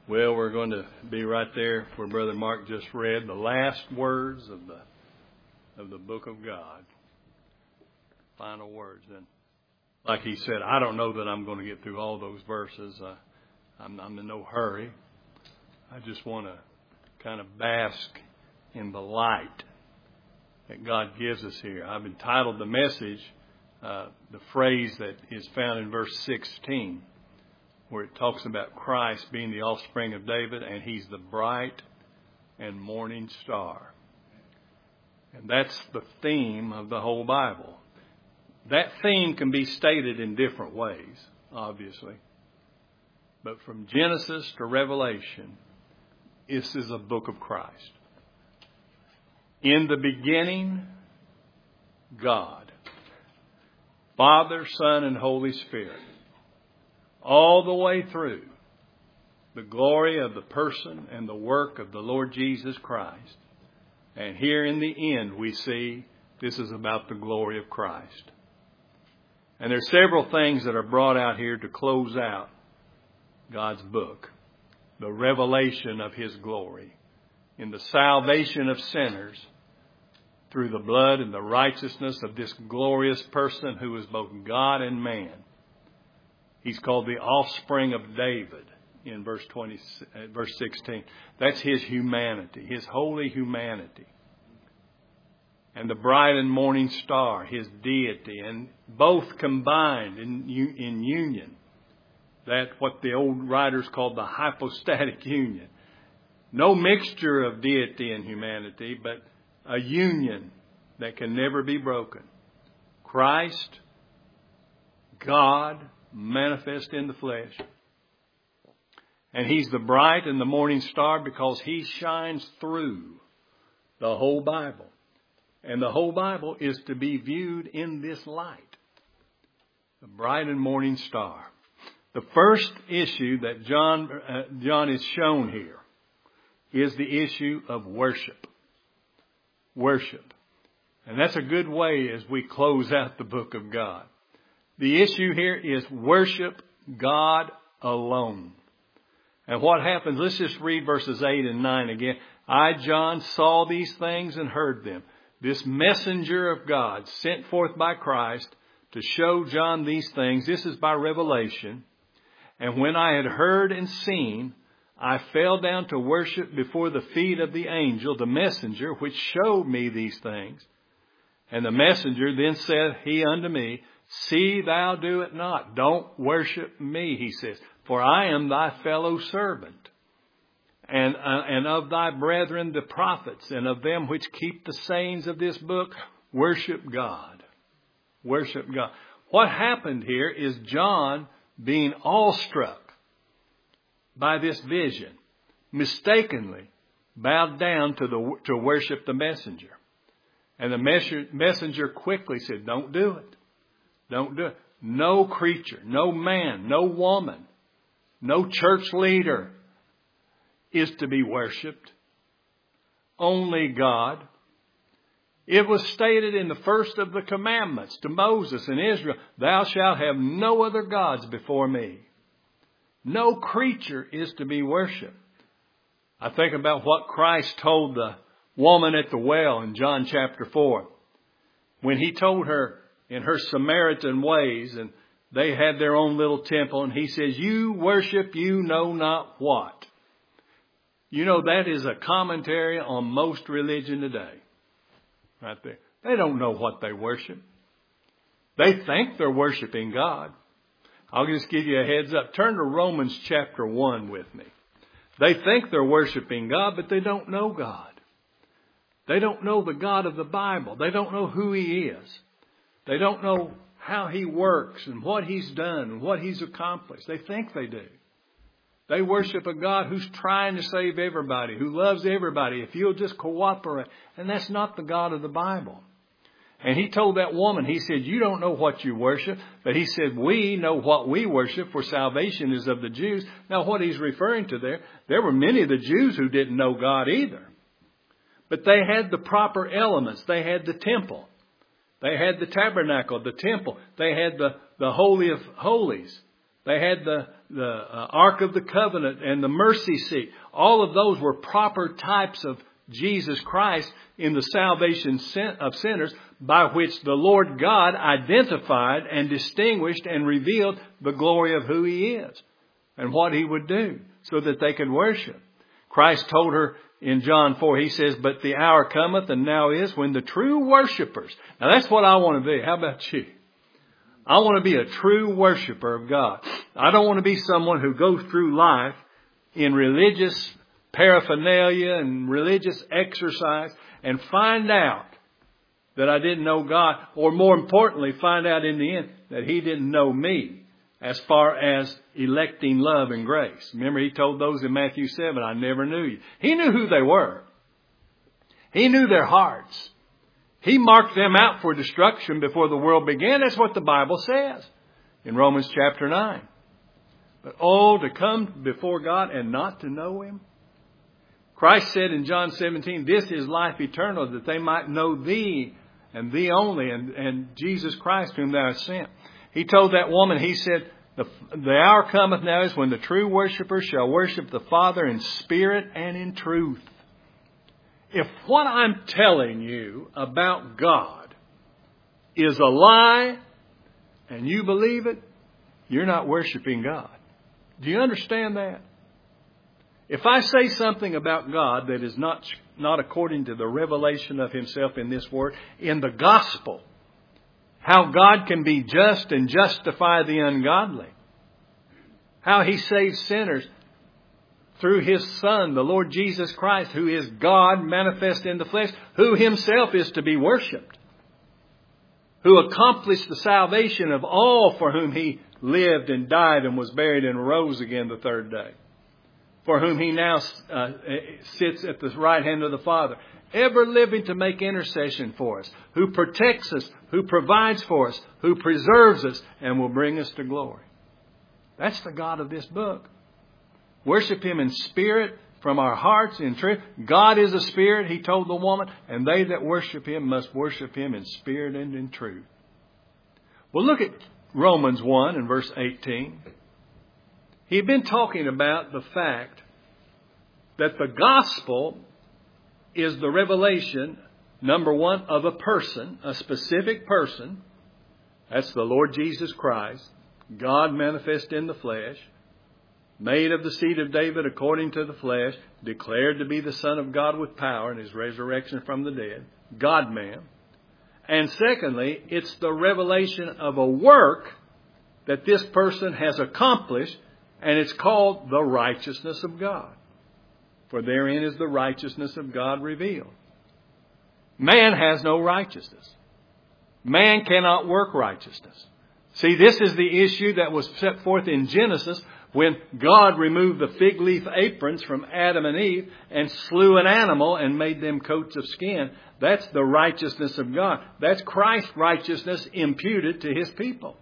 Well, we're going to be right there where Brother Mark just read the last words of the book of God. Final words. And like he said, I don't know that I'm going to get through all those verses. I'm in no hurry. I just want to kind of bask in the light that God gives us here. I've entitled the message, the phrase that is found in verse 16, where it talks about Christ being the offspring of David, and he's the bright and morning star. And that's the theme of the whole Bible. That theme can be stated in different ways, obviously. But from Genesis to Revelation, this is a book of Christ. In the beginning, God, Father, Son, and Holy Spirit. All the way through the glory of the person and the work of the Lord Jesus Christ. And here in the end, we see this is about the glory of Christ. And there's several things that are brought out here to close out God's book. The revelation of His glory in the salvation of sinners through the blood and the righteousness of this glorious person who is both God and man. He's called the offspring of David in verse 16. That's his humanity, his holy humanity. And the bright and morning star, his deity, and both combined in union. That what the old writers called the hypostatic union. No mixture of deity and humanity, but a union that can never be broken. Christ, God, manifest in the flesh. And He's the bright and the morning star because He shines through the whole Bible. And the whole Bible is to be viewed in this light. The bright and morning star. The first issue that John is shown here is the issue of worship. Worship. And that's a good way as we close out the book of God. The issue here is worship God alone. And what happens, let's just read verses 8 and 9 again. I, John, saw these things and heard them. This messenger of God sent forth by Christ to show John these things. This is by revelation. And when I had heard and seen, I fell down to worship before the feet of the angel, the messenger, which showed me these things. And the messenger then said he unto me, See thou do it not. Don't worship me, he says. For I am thy fellow servant, and of thy brethren the prophets, and of them which keep the sayings of this book. Worship God. Worship God. What happened here is John being awestruck by this vision, mistakenly bowed down to worship the messenger. And the messenger quickly said, Don't do it. Don't do it. No creature, no man, no woman, no church leader is to be worshipped. Only God. It was stated in the first of the commandments to Moses and Israel, Thou shalt have no other gods before me. No creature is to be worshipped. I think about what Christ told the woman at the well in John chapter 4. When He told her in her Samaritan ways, and they had their own little temple, and He says, You worship you know not what. You know, that is a commentary on most religion today. Right there. They don't know what they worship. They think they're worshiping God. I'll just give you a heads up. Turn to Romans chapter 1 with me. They think they're worshiping God, but they don't know God. They don't know the God of the Bible. They don't know who He is. They don't know how He works and what He's done and what He's accomplished. They think they do. They worship a God who's trying to save everybody, who loves everybody, if you'll just cooperate. And that's not the God of the Bible. And He told that woman, He said, You don't know what you worship. But He said, we know what we worship, for salvation is of the Jews. Now, what He's referring to there were many of the Jews who didn't know God either. But they had the proper elements. They had the temple. They had the tabernacle, the temple. They had the Holy of Holies. They had the Ark of the Covenant and the mercy seat. All of those were proper types of Jesus Christ in the salvation of sinners, by which the Lord God identified and distinguished and revealed the glory of who He is and what He would do so that they could worship. Christ told her in John 4, He says, "But the hour cometh, and now is, when the true worshipers." Now that's what I want to be. How about you? I want to be a true worshiper of God. I don't want to be someone who goes through life in religious paraphernalia and religious exercise and find out that I didn't know God, or more importantly, find out in the end that He didn't know me as far as electing love and grace. Remember, He told those in Matthew 7, "I never knew you." He knew who they were. He knew their hearts. He marked them out for destruction before the world began. That's what the Bible says in Romans chapter 9. But oh, to come before God and not to know Him. Christ said in John 17, "This is life eternal, that they might know Thee and Thee only, and Jesus Christ whom Thou hast sent." He told that woman, He said, the hour cometh now is when the true worshipers shall worship the Father in spirit and in truth. If what I'm telling you about God is a lie and you believe it, you're not worshiping God. Do you understand that? If I say something about God that is not according to the revelation of Himself in this Word, in the gospel, how God can be just and justify the ungodly, how He saves sinners through His Son, the Lord Jesus Christ, who is God manifest in the flesh, who Himself is to be worshipped, who accomplished the salvation of all for whom He lived and died and was buried and rose again the third day, for whom He now sits at the right hand of the Father, ever living to make intercession for us, who protects us, who provides for us, who preserves us, and will bring us to glory. That's the God of this book. Worship Him in spirit, from our hearts, in truth. God is a spirit, He told the woman, and they that worship Him must worship Him in spirit and in truth. Well, look at Romans 1 and verse 18. He had been talking about the fact that the gospel is the revelation, number one, of a person, a specific person. That's the Lord Jesus Christ, God manifest in the flesh, made of the seed of David according to the flesh, declared to be the Son of God with power in His resurrection from the dead, God-man. And secondly, it's the revelation of a work that this person has accomplished, and it's called the righteousness of God. For therein is the righteousness of God revealed. Man has no righteousness. Man cannot work righteousness. See, this is the issue that was set forth in Genesis when God removed the fig leaf aprons from Adam and Eve and slew an animal and made them coats of skin. That's the righteousness of God. That's Christ's righteousness imputed to His people.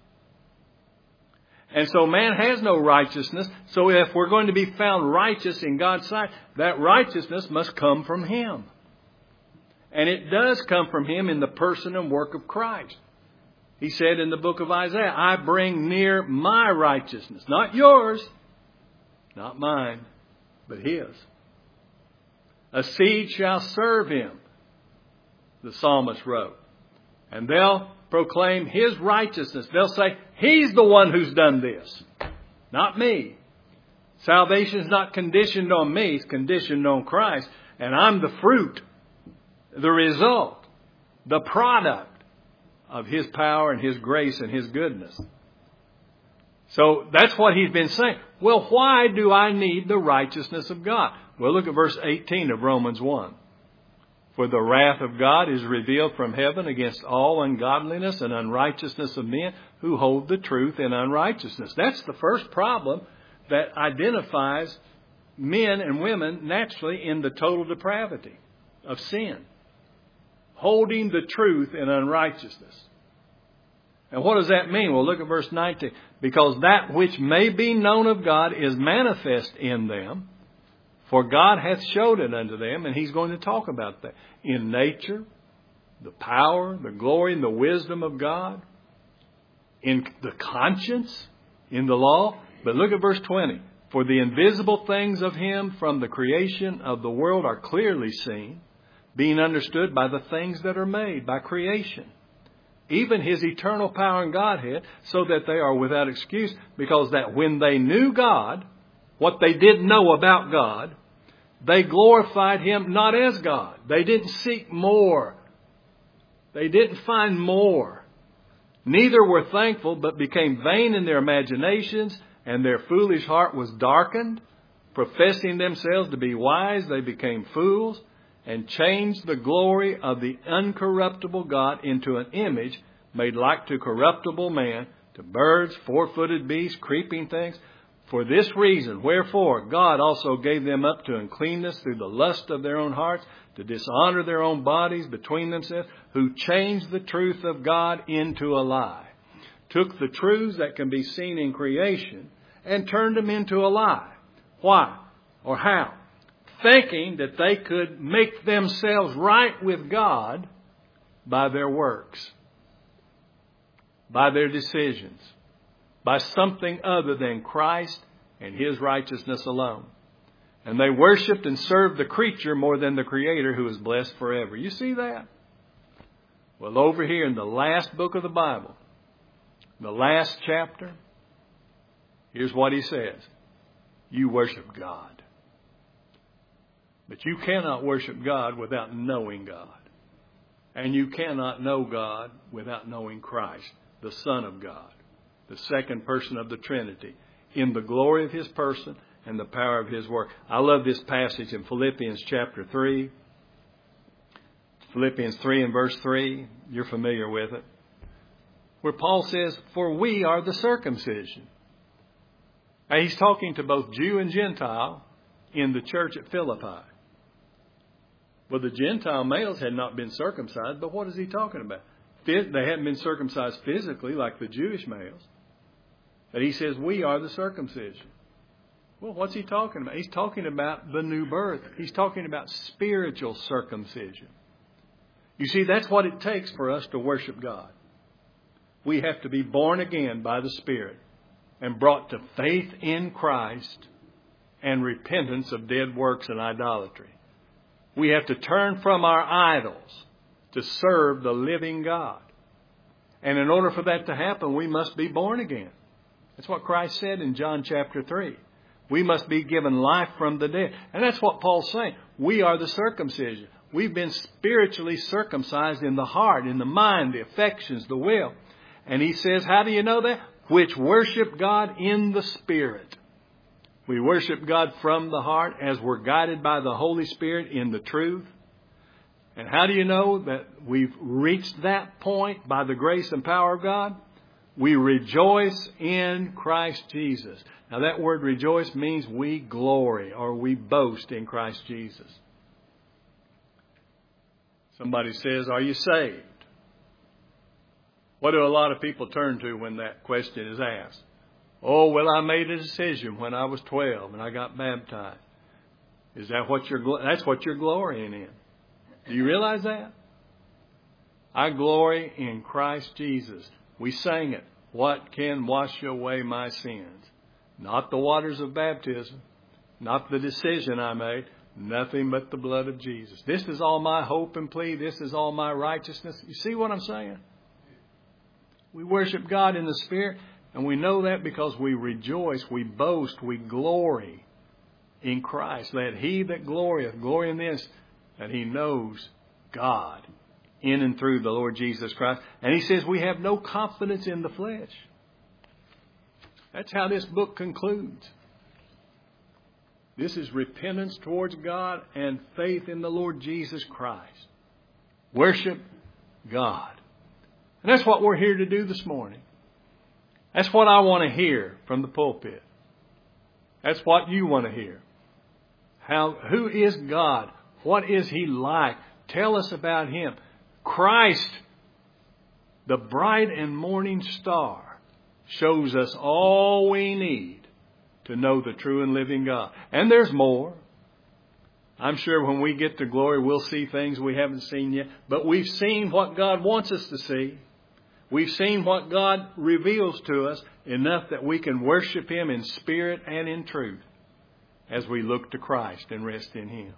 And so man has no righteousness. So if we're going to be found righteous in God's sight, that righteousness must come from Him. And it does come from Him in the person and work of Christ. He said in the book of Isaiah, "I bring near my righteousness." Not yours, not mine, but His. "A seed shall serve Him," the psalmist wrote. And they'll proclaim His righteousness. They'll say, He's the one who's done this, not me. Salvation is not conditioned on me. It's conditioned on Christ. And I'm the fruit, the result, the product of His power and His grace and His goodness. So that's what he's been saying. Well, why do I need the righteousness of God? Well, look at verse 18 of Romans 1. "For the wrath of God is revealed from heaven against all ungodliness and unrighteousness of men who hold the truth in unrighteousness." That's the first problem that identifies men and women naturally in the total depravity of sin. Holding the truth in unrighteousness. And what does that mean? Well, look at verse 19. "Because that which may be known of God is manifest in them, for God hath showed it unto them," and he's going to talk about that, "in nature, the power, the glory, and the wisdom of God, in the conscience, in the law. But look at verse 20. For the invisible things of Him from the creation of the world are clearly seen, being understood by the things that are made, by creation. Even His eternal power and Godhead, so that they are without excuse, because that when they knew God, what they did know about God, they glorified Him not as God. They didn't seek more. They didn't find more. Neither were thankful, but became vain in their imaginations, and their foolish heart was darkened. Professing themselves to be wise, they became fools, and changed the glory of the uncorruptible God into an image made like to corruptible man, to birds, four-footed beasts, creeping things. For this reason, wherefore, God also gave them up to uncleanness through the lust of their own hearts, to dishonor their own bodies between themselves, who changed the truth of God into a lie. Took the truths that can be seen in creation and turned them into a lie. Why? Or how? Thinking that they could make themselves right with God by their works, by their decisions, by something other than Christ and His righteousness alone. And they worshipped and served the creature more than the Creator, who is blessed forever. You see that? Well, over here in the last book of the Bible, the last chapter, here's what He says. You worship God. But you cannot worship God without knowing God. And you cannot know God without knowing Christ, the Son of God, the second person of the Trinity, in the glory of His person and the power of His work. I love this passage in Philippians chapter 3. Philippians 3 and verse 3. You're familiar with it. Where Paul says, for we are the circumcision. Now, he's talking to both Jew and Gentile in the church at Philippi. Well, the Gentile males had not been circumcised, but what is he talking about? They hadn't been circumcised physically like the Jewish males. But he says, we are the circumcision. Well, what's he talking about? He's talking about the new birth. He's talking about spiritual circumcision. You see, that's what it takes for us to worship God. We have to be born again by the Spirit and brought to faith in Christ and repentance of dead works and idolatry. We have to turn from our idols to serve the living God. And in order for that to happen, we must be born again. That's what Christ said in John chapter 3. We must be given life from the dead. And that's what Paul's saying. We are the circumcision. We've been spiritually circumcised in the heart, in the mind, the affections, the will. And he says, how do you know that? Which worship God in the Spirit. We worship God from the heart as we're guided by the Holy Spirit in the truth. And how do you know that we've reached that point by the grace and power of God? We rejoice in Christ Jesus. Now that word rejoice means we glory or we boast in Christ Jesus. Somebody says, are you saved? What do a lot of people turn to when that question is asked? Oh, well, I made a decision when I was 12 and I got baptized. Is that what that's what you're glorying in? Do you realize that? I glory in Christ Jesus. We sang it. What can wash away my sins? Not the waters of baptism, not the decision I made, nothing but the blood of Jesus. This is all my hope and plea. This is all my righteousness. You see what I'm saying? We worship God in the Spirit. And we know that because we rejoice, we boast, we glory in Christ. Let he that glorieth glory in this, that he knows God in and through the Lord Jesus Christ. And he says we have no confidence in the flesh. That's how this book concludes. This is repentance towards God and faith in the Lord Jesus Christ. Worship God. And that's what we're here to do this morning. That's what I want to hear from the pulpit. That's what you want to hear. Who is God? What is He like? Tell us about Him. Christ, the bright and morning star, shows us all we need to know the true and living God. And there's more. I'm sure when we get to glory, we'll see things we haven't seen yet. But we've seen what God wants us to see. We've seen what God reveals to us enough that we can worship Him in spirit and in truth as we look to Christ and rest in Him.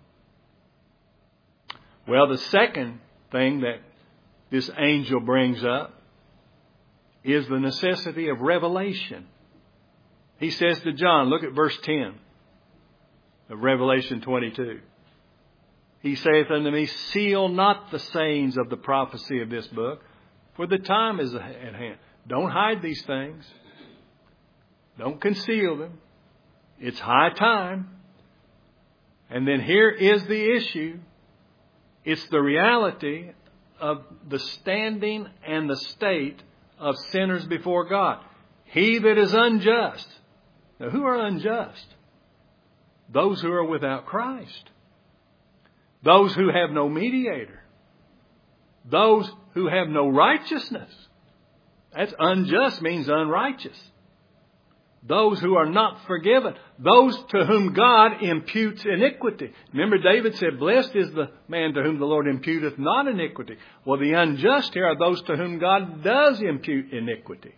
Well, the second thing that this angel brings up is the necessity of revelation. He says to John, look at verse 10 of Revelation 22. He saith unto me, seal not the sayings of the prophecy of this book, for the time is at hand. Don't hide these things. Don't conceal them. It's high time. And then here is the issue. It's the reality of the standing and the state of sinners before God. He that is unjust. Now, who are unjust? Those who are without Christ. Those who have no mediator. Those who have no righteousness. That's unjust means unrighteous. Those who are not forgiven. Those to whom God imputes iniquity. Remember, David said, blessed is the man to whom the Lord imputeth not iniquity. Well, the unjust here are those to whom God does impute iniquity.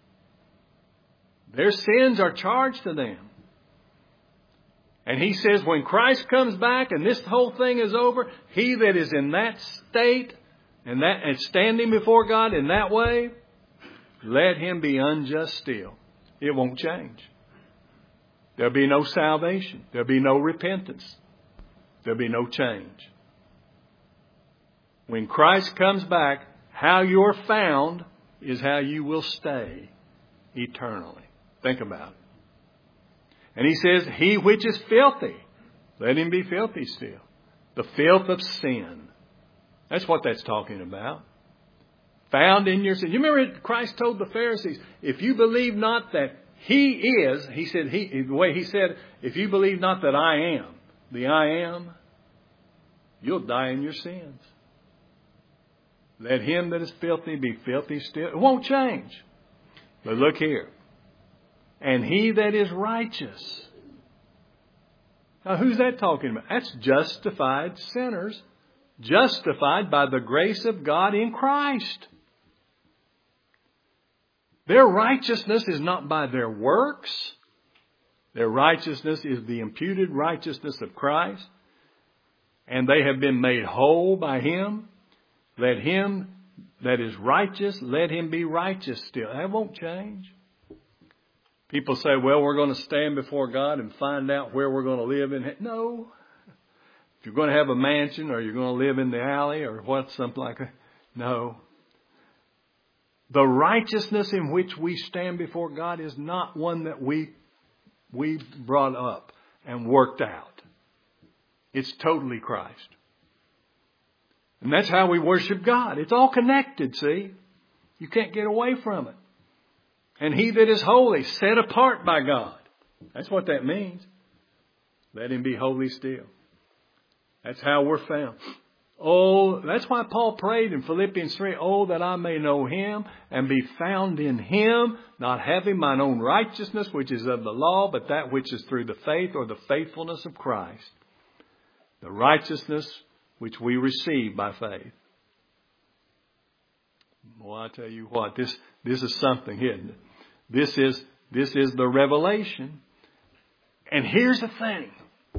Their sins are charged to them. And he says when Christ comes back and this whole thing is over, he that is in that state and standing before God in that way, let him be unjust still. It won't change. There'll be no salvation. There'll be no repentance. There'll be no change. When Christ comes back, how you're found is how you will stay eternally. Think about it. And he says, he which is filthy, let him be filthy still. The filth of sin. That's what that's talking about. Found in your sin. You remember Christ told the Pharisees, if you believe not that He is, He said, the way He said, if you believe not that I am, the I am, you'll die in your sins. Let him that is filthy be filthy still. It won't change. But look here. And he that is righteous. Now who's that talking about? That's justified sinners. Justified by the grace of God in Christ. Their righteousness is not by their works. Their righteousness is the imputed righteousness of Christ. And they have been made whole by Him. Let him that is righteous, let him be righteous still. That won't change. People say, well, we're going to stand before God and find out where we're going to live in. No. If you're going to have a mansion or you're going to live in the alley or what, something like that. No. The righteousness in which we stand before God is not one that we brought up and worked out. It's totally Christ. And that's how we worship God. It's all connected, see? You can't get away from it. And he that is holy, set apart by God. That's what that means. Let him be holy still. That's how we're found. Oh, that's why Paul prayed in Philippians 3, oh, that I may know him and be found in him, not having mine own righteousness, which is of the law, but that which is through the faith or the faithfulness of Christ. The righteousness which we receive by faith. Well, I tell you what, this is something, isn't it? This is the revelation. And here's the thing.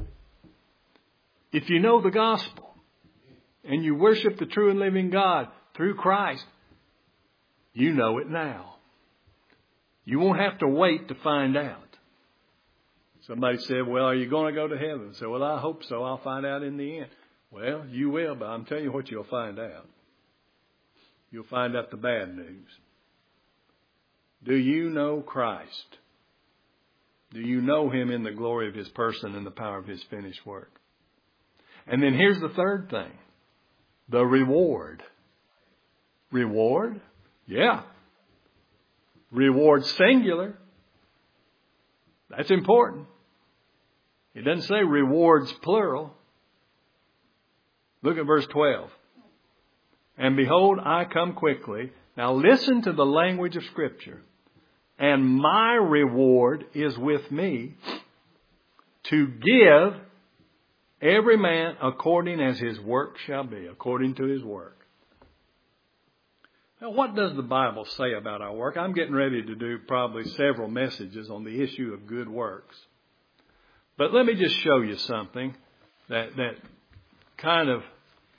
If you know the gospel and you worship the true and living God through Christ, you know it now. You won't have to wait to find out. Somebody said, well, are you going to go to heaven? I said, well, I hope so. I'll find out in the end. Well, you will, but I'm telling you what you'll find out. You'll find out the bad news. Do you know Christ? Do you know Him in the glory of His person and the power of His finished work? And then here's the third thing. The reward. Reward? Yeah. Reward singular. That's important. It doesn't say rewards plural. Look at verse 12. And behold, I come quickly. Now listen to the language of Scripture. And my reward is with me to give every man according as his work shall be, according to his work. Now, what does the Bible say about our work? I'm getting ready to do probably several messages on the issue of good works. But let me just show you something that kind of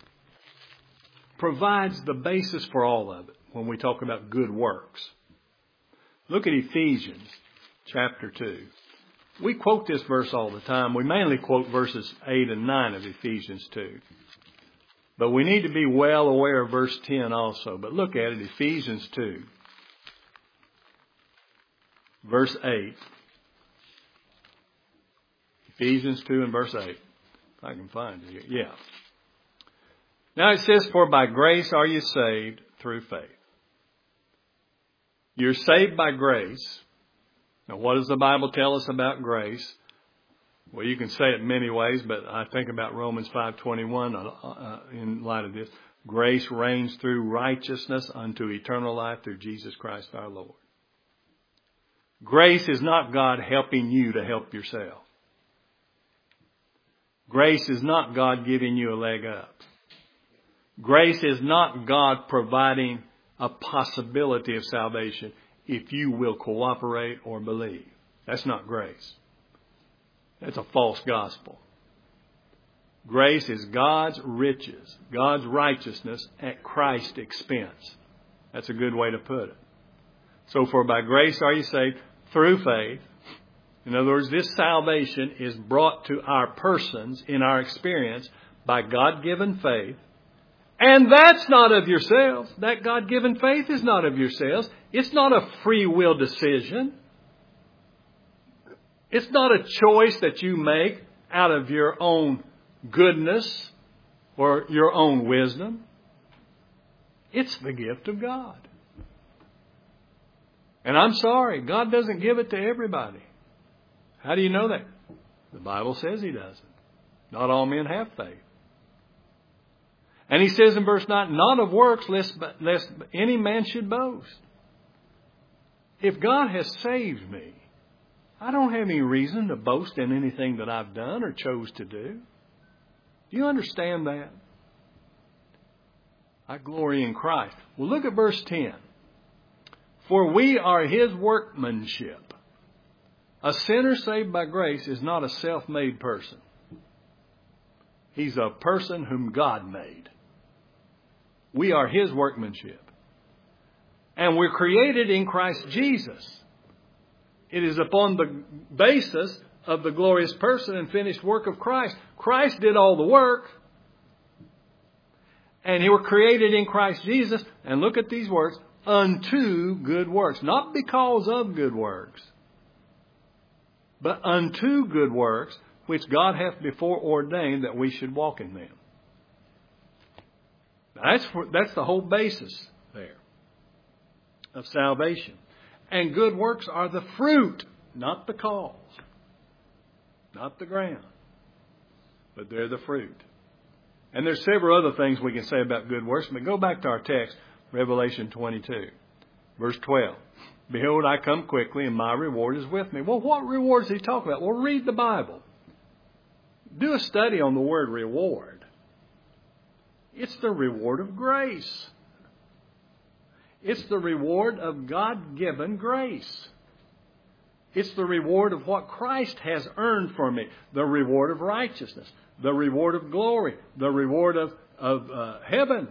provides the basis for all of it when we talk about good works. Look at Ephesians chapter 2. We quote this verse all the time. We mainly quote verses 8 and 9 of Ephesians 2. But we need to be well aware of verse 10 also. But look at it, Ephesians 2, verse 8. Ephesians 2 and verse 8. If I can find it here. Yeah. Now it says, for by grace are you saved through faith. You're saved by grace. Now what does the Bible tell us about grace? Well, you can say it many ways, but I think about Romans 5:21 in light of this. Grace reigns through righteousness unto eternal life through Jesus Christ our Lord. Grace is not God helping you to help yourself. Grace is not God giving you a leg up. Grace is not God providing a possibility of salvation if you will cooperate or believe. That's not grace. That's a false gospel. Grace is God's riches, God's righteousness at Christ's expense. That's a good way to put it. So for by grace are you saved through faith. In other words, this salvation is brought to our persons in our experience by God-given faith. And that's not of yourselves. That God-given faith is not of yourselves. It's not a free will decision. It's not a choice that you make out of your own goodness or your own wisdom. It's the gift of God. And I'm sorry, God doesn't give it to everybody. How do you know that? The Bible says He doesn't. Not all men have faith. And He says in verse 9, not of works lest any man should boast. If God has saved me, I don't have any reason to boast in anything that I've done or chose to do. Do you understand that? I glory in Christ. Well, look at verse 10. For we are His workmanship. A sinner saved by grace is not a self-made person. He's a person whom God made. We are His workmanship. And we're created in Christ Jesus. It is upon the basis of the glorious person and finished work of Christ. Christ did all the work. And you were created in Christ Jesus. And look at these words. Unto good works. Not because of good works. But unto good works, which God hath before ordained that we should walk in them. That's the whole basis there of salvation. And good works are the fruit, not the cause, not the ground, but they're the fruit. And there's several other things we can say about good works, but go back to our text, Revelation 22, verse 12. Behold, I come quickly, and my reward is with me. Well, what reward is He talking about? Well, read the Bible. Do a study on the word reward. It's the reward of grace. It's the reward of God-given grace. It's the reward of what Christ has earned for me. The reward of righteousness. The reward of glory. The reward of heaven.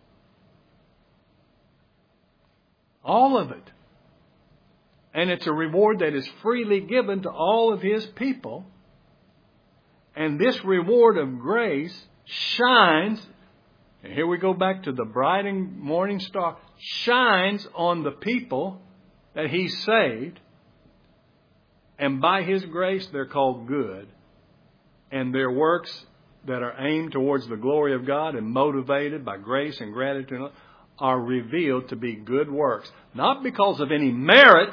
All of it. And it's a reward that is freely given to all of His people. And this reward of grace shines. And here we go back to the bright and morning star. Shines on the people that He saved. And by His grace, they're called good. And their works that are aimed towards the glory of God and motivated by grace and gratitude are revealed to be good works. Not because of any merit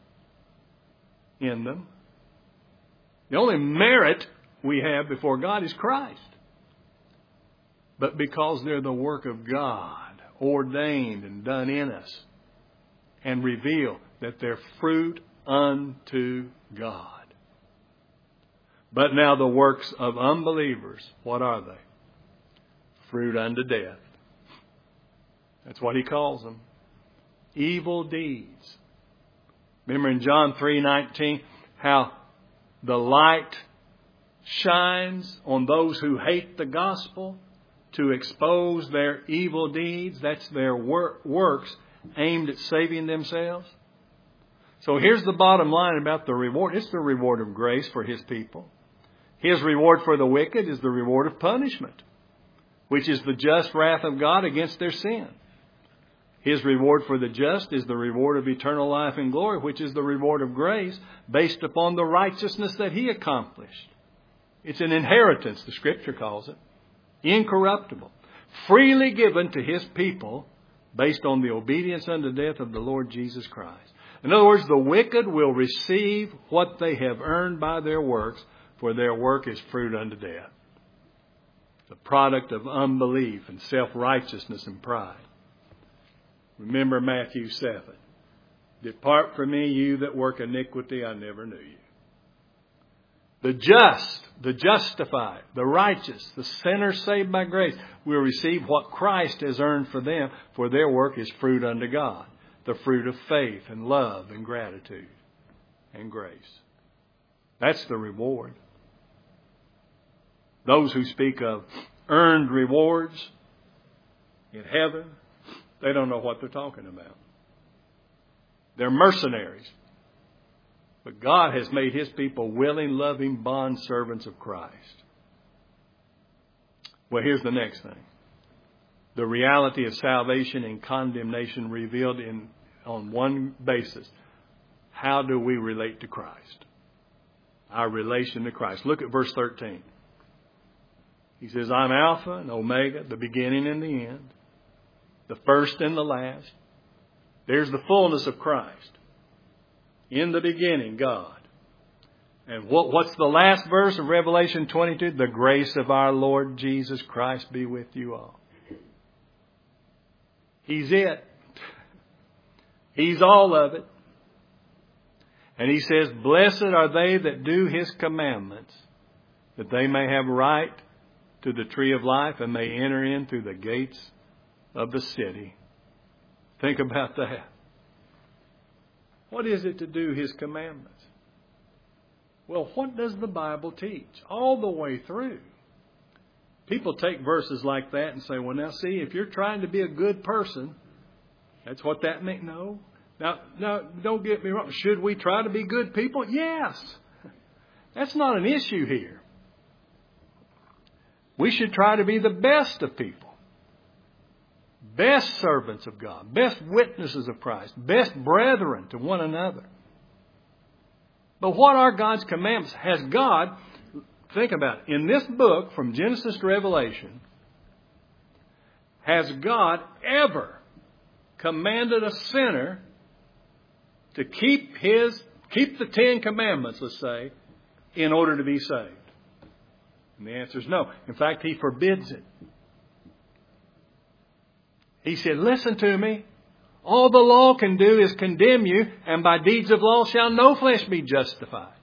in them. The only merit we have before God is Christ. But because they're the work of God, ordained and done in us, and reveal that they're fruit unto God. But now the works of unbelievers, what are they? Fruit unto death. That's what He calls them. evil deeds. Remember in John 3:19 how the light shines on those who hate the gospel to expose their evil deeds. That's their works aimed at saving themselves. So here's the bottom line about the reward. It's the reward of grace for His people. His reward for the wicked is the reward of punishment, which is the just wrath of God against their sin. His reward for the just is the reward of eternal life and glory, which is the reward of grace based upon the righteousness that He accomplished. It's an inheritance, the Scripture calls it, incorruptible, freely given to His people based on the obedience unto death of the Lord Jesus Christ. In other words, the wicked will receive what they have earned by their works, for their work is fruit unto death, the product of unbelief and self-righteousness and pride. Remember Matthew 7. Depart from me, you that work iniquity, I never knew you. The just, the justified, the righteous, the sinner saved by grace will receive what Christ has earned for them, for their work is fruit unto God, the fruit of faith and love and gratitude and grace. That's the reward. Those who speak of earned rewards in heaven, they don't know what they're talking about. They're mercenaries. But God has made His people willing, loving bond servants of Christ. Well, here's the next thing. The reality of salvation and condemnation revealed on one basis. How do we relate to Christ? Our relation to Christ. Look at verse 13. He says, I'm Alpha and Omega, the beginning and the end, the first and the last. There's the fullness of Christ. In the beginning, God. And what's the last verse of Revelation 22? The grace of our Lord Jesus Christ be with you all. He's it. He's all of it. And He says, blessed are they that do His commandments, that they may have right to the tree of life and may enter in through the gates of the city. Think about that. What is it to do His commandments? Well, what does the Bible teach? All the way through. People take verses like that and say, well, now see, if you're trying to be a good person, that's what that means. No. Now, don't get me wrong. Should we try to be good people? Yes. That's not an issue here. We should try to be the best of people. Best servants of God. Best witnesses of Christ. Best brethren to one another. But what are God's commandments? Has God, think about it, in this book from Genesis to Revelation, has God ever commanded a sinner to keep the 10 Commandments, let's say, in order to be saved? And the answer is no. In fact, He forbids it. He said, listen to me. All the law can do is condemn you, and by deeds of law shall no flesh be justified.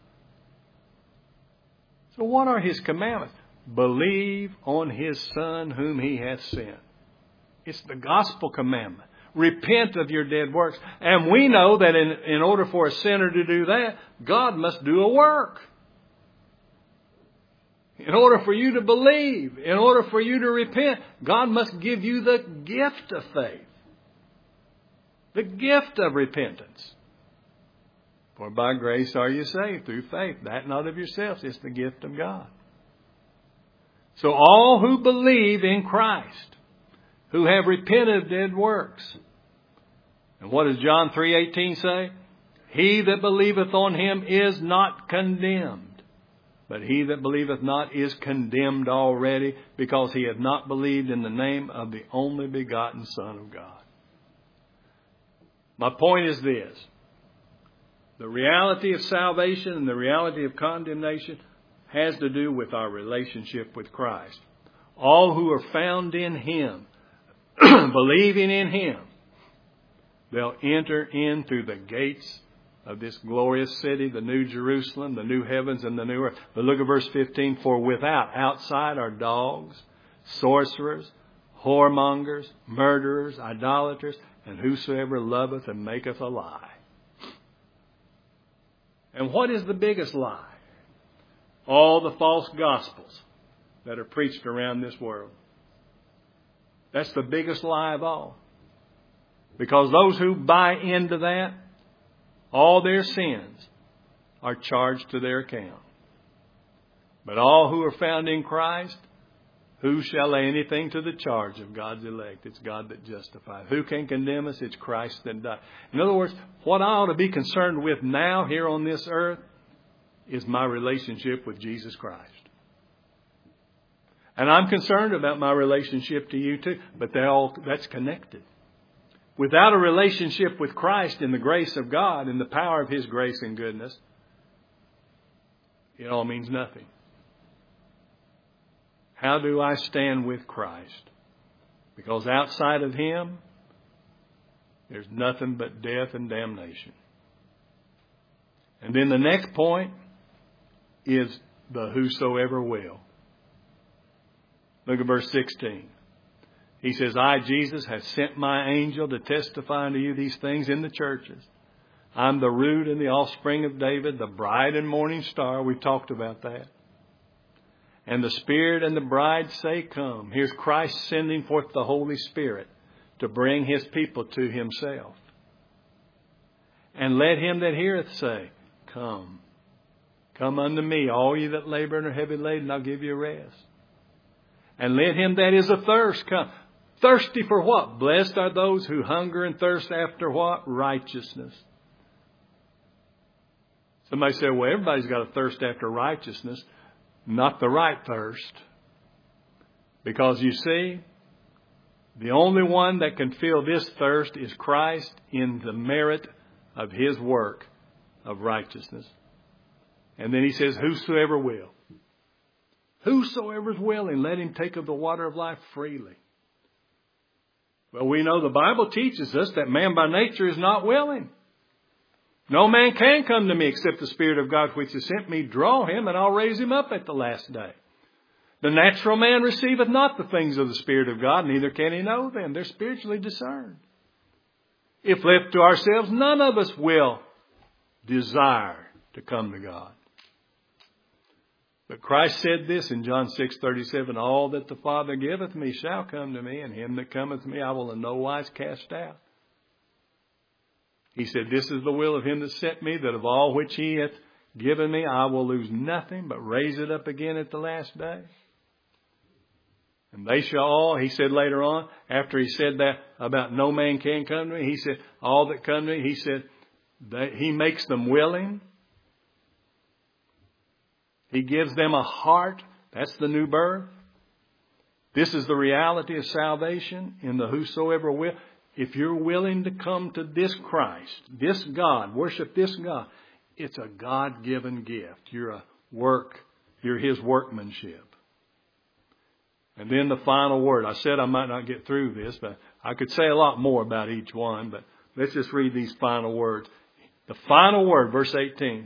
So what are His commandments? Believe on His Son whom He hath sent. It's the gospel commandment. Repent of your dead works. And we know that in order for a sinner to do that, God must do a work. In order for you to believe, in order for you to repent, God must give you the gift of faith. The gift of repentance. For by grace are you saved through faith. That not of yourselves, it's the gift of God. So all who believe in Christ, who have repented of dead works. And what does John 3:18 say? He that believeth on Him is not condemned. But he that believeth not is condemned already, because he hath not believed in the name of the only begotten Son of God. My point is this. The reality of salvation and the reality of condemnation has to do with our relationship with Christ. All who are found in Him, believing in Him, they'll enter in through the gates of this glorious city, the New Jerusalem, the new heavens and the new earth. But look at verse 15. For without, outside, are dogs, sorcerers, whoremongers, murderers, idolaters, and whosoever loveth and maketh a lie. And what is the biggest lie? All the false gospels that are preached around this world. That's the biggest lie of all. Because those who buy into that, all their sins are charged to their account. But all who are found in Christ, who shall lay anything to the charge of God's elect? It's God that justifies. Who can condemn us? It's Christ that died. In other words, what I ought to be concerned with now here on this earth is my relationship with Jesus Christ. And I'm concerned about my relationship to you too, but that's connected. Without a relationship with Christ in the grace of God, in the power of His grace and goodness, it all means nothing. How do I stand with Christ? Because outside of Him, there's nothing but death and damnation. And then the next point is the whosoever will. Look at verse 16. He says, I, Jesus, have sent my angel to testify unto you these things in the churches. I'm the root and the offspring of David, the bright and morning star. We've talked about that. And the Spirit and the bride say, come. Here's Christ sending forth the Holy Spirit to bring His people to Himself. And let him that heareth say, come. Come unto me, all ye that labor and are heavy laden, I'll give you rest. And let him that is athirst come. Thirsty for what? Blessed are those who hunger and thirst after what? Righteousness. Somebody said, well, everybody's got a thirst after righteousness. Not the right thirst. Because you see, the only one that can fill this thirst is Christ in the merit of His work of righteousness. And then He says, whosoever will. Whosoever is willing, let him take of the water of life freely. Well, we know the Bible teaches us that man by nature is not willing. No man can come to me except the Spirit of God which has sent me draw him, and I'll raise him up at the last day. The natural man receiveth not the things of the Spirit of God, neither can he know them. They're spiritually discerned. If left to ourselves, none of us will desire to come to God. But Christ said this in John 6:37, all that the Father giveth me shall come to me, and him that cometh to me I will in no wise cast out. He said, this is the will of Him that sent me, that of all which He hath given me, I will lose nothing, but raise it up again at the last day. And they shall all, He said later on, after He said that about no man can come to me, He said, all that come to me, He said, that He makes them willing. He gives them a heart. That's the new birth. This is the reality of salvation in the whosoever will. If you're willing to come to this Christ, this God, worship this God, it's a God-given gift. You're His workmanship. And then the final word. I said I might not get through this, but I could say a lot more about each one, but let's just read these final words. The final word, verse 18.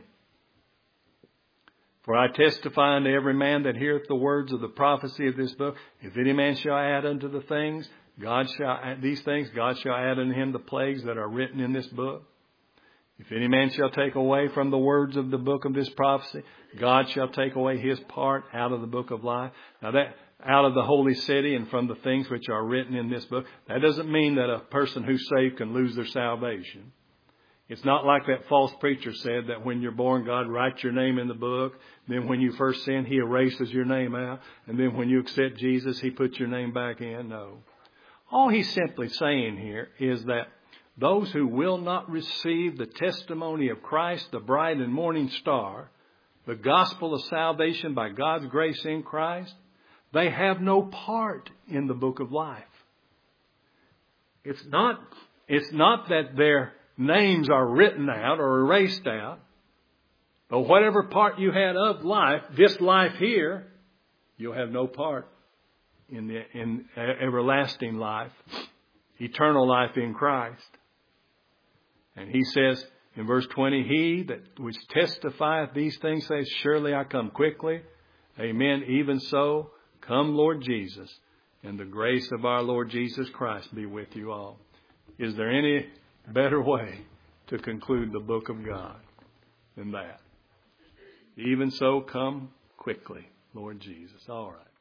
For I testify unto every man that heareth the words of the prophecy of this book, if any man shall add unto the things, God shall add unto him the plagues that are written in this book. If any man shall take away from the words of the book of this prophecy, God shall take away his part out of the book of life. Now that, out of the holy city and from the things which are written in this book, that doesn't mean that a person who's saved can lose their salvation. It's not like that false preacher said that when you're born, God writes your name in the book. Then when you first sin, He erases your name out. And then when you accept Jesus, He puts your name back in. No. All He's simply saying here is that those who will not receive the testimony of Christ, the bright and morning star, the gospel of salvation by God's grace in Christ, they have no part in the book of life. It's not that their names are written out or erased out. But whatever part you had of life, this life here, you'll have no part in everlasting life, eternal life in Christ. And He says in verse 20, He that which testifieth these things says, surely I come quickly. Amen. Even so, come Lord Jesus, and the grace of our Lord Jesus Christ be with you all. Is there any better way to conclude the book of God than that? Even so, come quickly, Lord Jesus. All right.